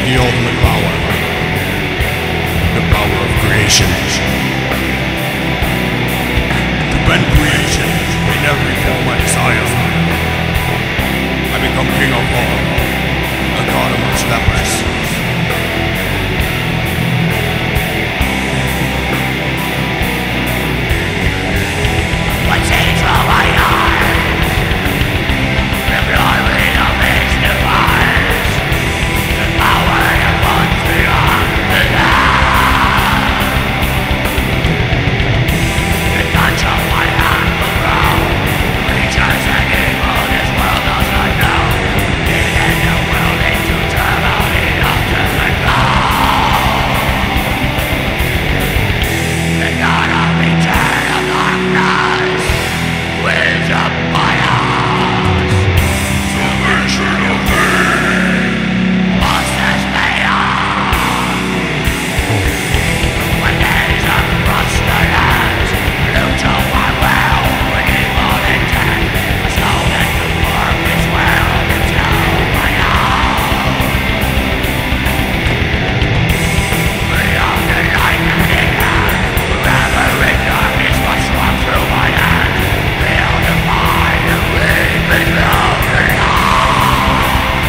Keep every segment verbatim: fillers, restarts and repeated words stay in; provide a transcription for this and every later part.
the ultimate power. The power of creation. To bend creation in every form I desire. I become king of all, a god amongst lepers. What change will I are? The glory of his device, the power that runs beyond the earth. The touch of my hand will grow, creatures and evil this world does not know. Leading the world into turmoil, the ultimate goal. The God of eternal darkness lives up by us. Salvation of me, lost as they are. When days of frustrations, new to my will, with evil intent, a soul that conform its will into my own. Beyond the light and the air, wherever in darkness must walk through my hand. Feel the fire and leave me floating on.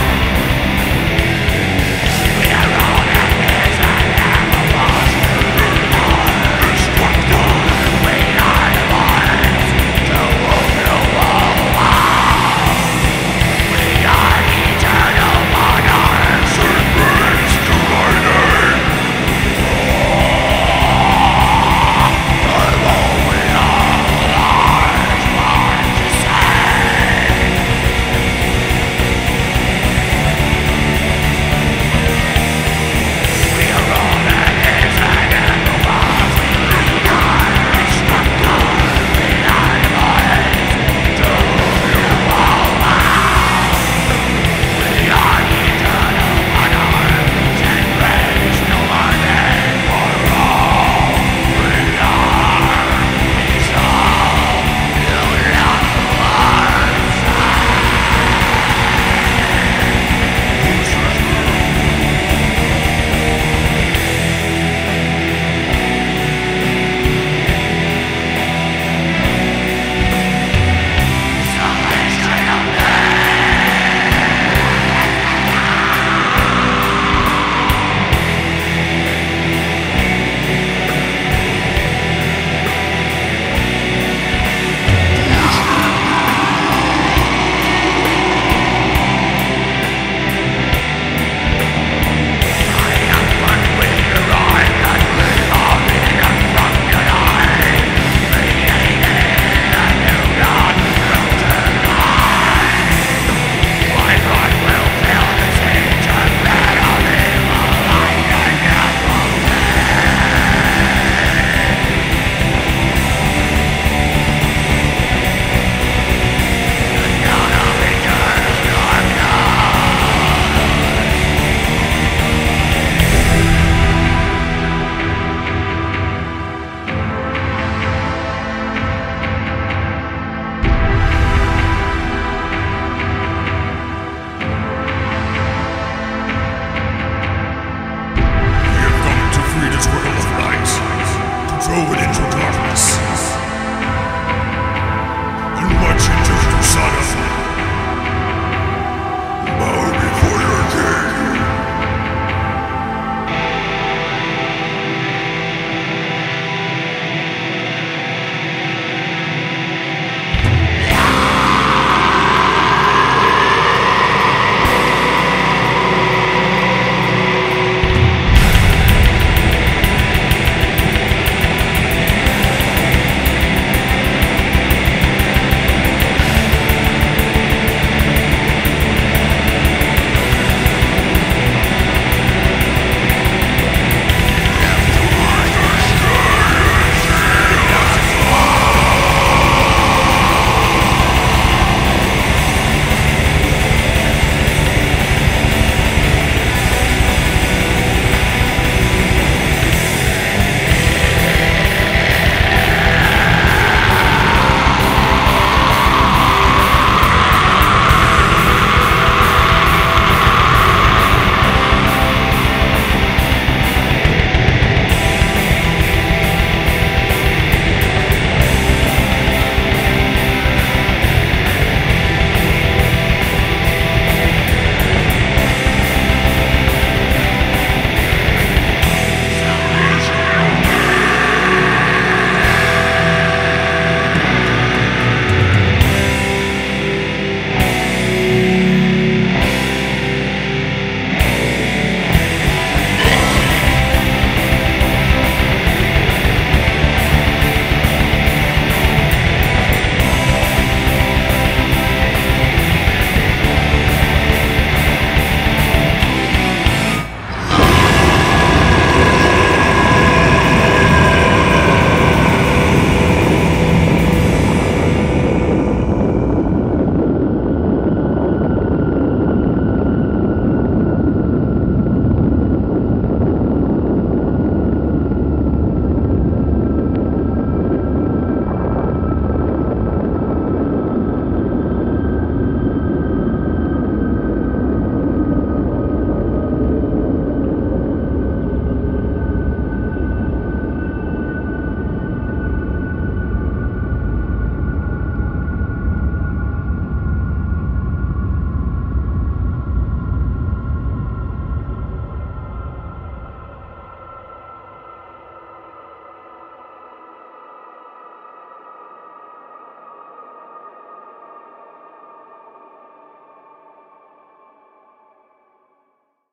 We are all enemies and never lost. Destructor, we are the ones to whom you will bow. We are eternal monarchs. Sing praise to my name. I've always always wanted to say. We are all enemies and never lost. We are destructor, we are the ones to whom you will bow. We are eternal monarchs. Sing praise to my name. For all we are is all you love Salvation of We have come to free this world of light, to throw it into darkness.